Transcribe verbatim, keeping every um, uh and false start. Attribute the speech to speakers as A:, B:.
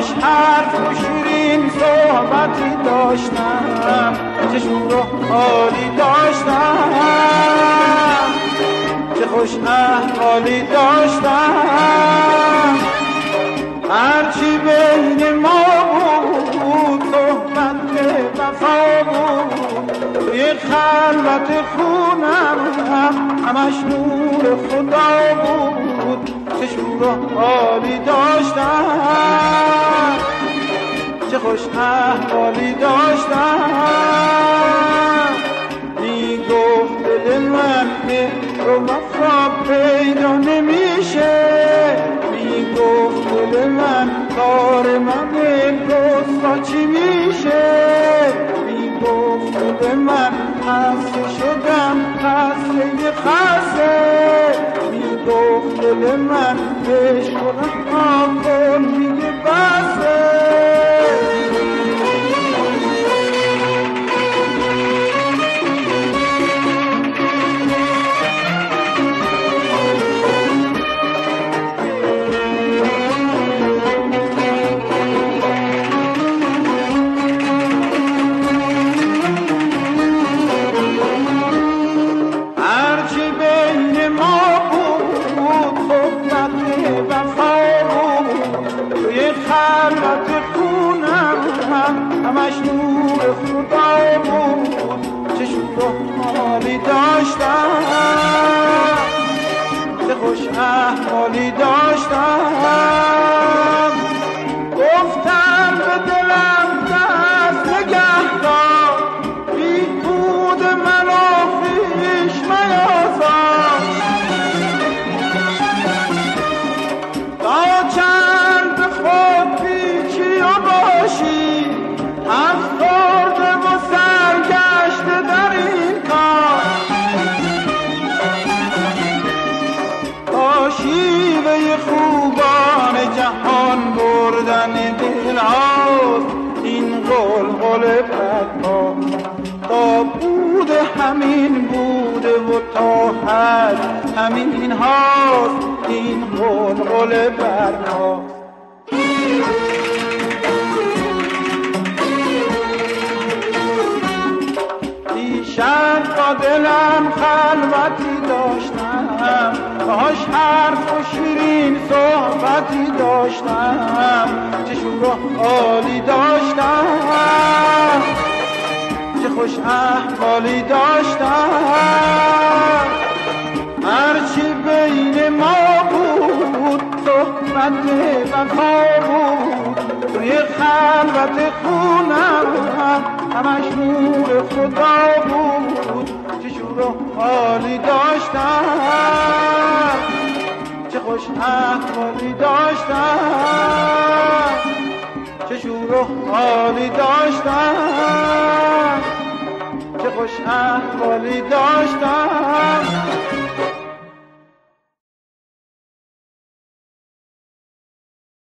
A: باهاش حرف و شیرین صحبتی داشتم، چه شور و حالی داشتم، چه خوش احوالی داشتم. هرچی بین ما بود صحبت وفا بود، توی خلوت خونم همش نور خدا بود، چه شور و حالی داشتم، چه خوش احوالی داشتم. میگفت دل من مهر و وفا پیدا نمیشه، میگفت دل من کار من رسوا چی میشه، میگفت دل من خسته شدم خسته خسته، میگفت دل من عشق رها کن میگه بسه. همش نور خدا بود، چه شور و حالی داشتم، چه خوش احوالی داشتم. گفتم به دلم دست نگه دار، بیهود من و خویش میازار، تا چند به خود پیچی و باشی، افسرده و سرگشته در این کار، تا شیوه خوبان جهان بردن دل هاست، این غلغل بدها تا بود همین بوده و تا حد همین هاست، این غلغل بدها. شب با دلم خلوتی داشتم، باهاش حرف و شیرین صحبتی داشتم، چه شور و حالی داشتم، چه خوش احوالی داشتم. هرچی بین ما بود صحبت وفا بود، توی خلوت خونم همش نور خدا بود، چه شور و حالی داشتم، چه خوش احوالی داشتم، چه شور و حالی داشتم، چه خوش احوالی داشتم.